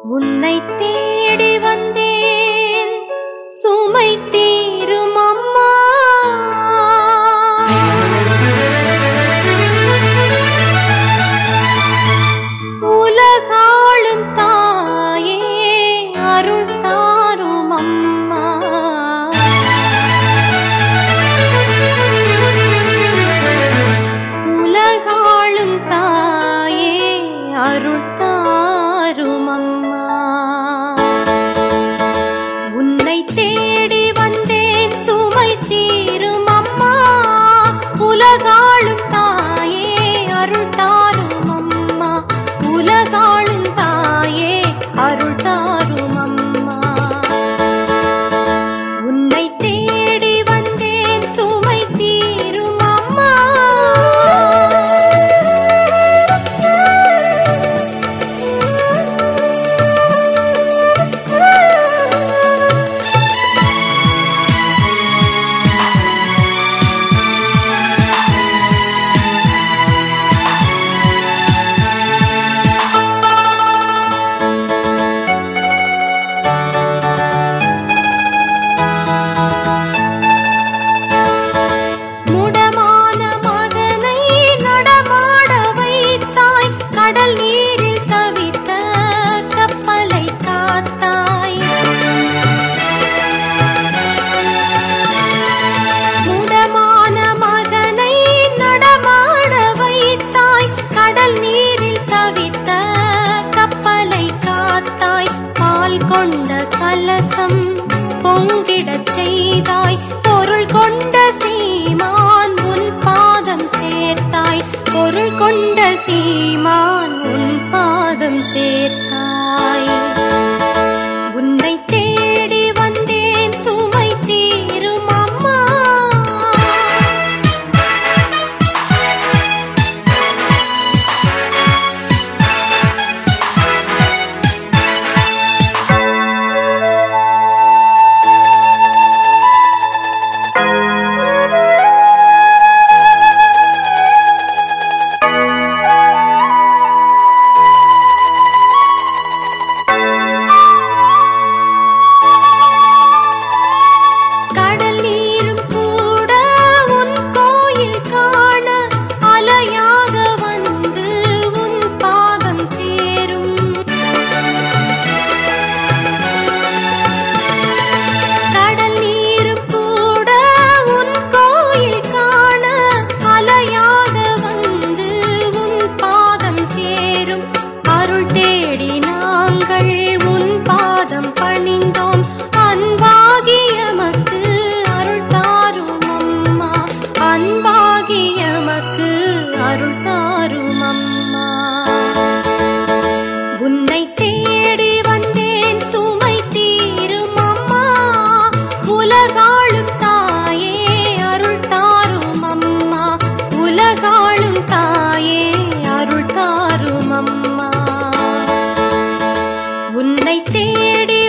உன்னை தேடி வந்தேன் சுமை தீரும் அம்மா. உலகாளும் தாயே அருள் தாரும் அம்மா. உலகாளும் தாயே அருள் தாரும் அம்மா. உன்னை தேடி வந்தேன் சுமை தீரும் அம்மா. உலகாளும் தாயே அருள் தாரும் அம்மா. உலகாளும் தாயே அருள் தாரும் அம்மா. உன்னை தேடி வந்தேன் சுமை தீரும் அம்மா. கொண்ட கலசம் பொங்கிடச் செய்தாய். பொருள் கொண்ட சீமான் உன் பாதம் சேர்த்தாய். பொருள் கொண்ட சீமான் உன் பாதம் சேர்த்தாய். உன்னை தேடி வந்தேன் சுமை தீரும் அம்மா. பணிந்தோம் அன்பாகியமக்கு அருள் தாரும் அம்மா. அன்பாகியமக்கு அருள் தாரும் அம்மா. உன்னை தேடி வந்தேன் சுமை தீரும் அம்மா. உலகாளும் தாயே அருள் தாரும் அம்மா. உலகாளும் தாயே அருள் தாரும் அம்மா. உன்னை தேடி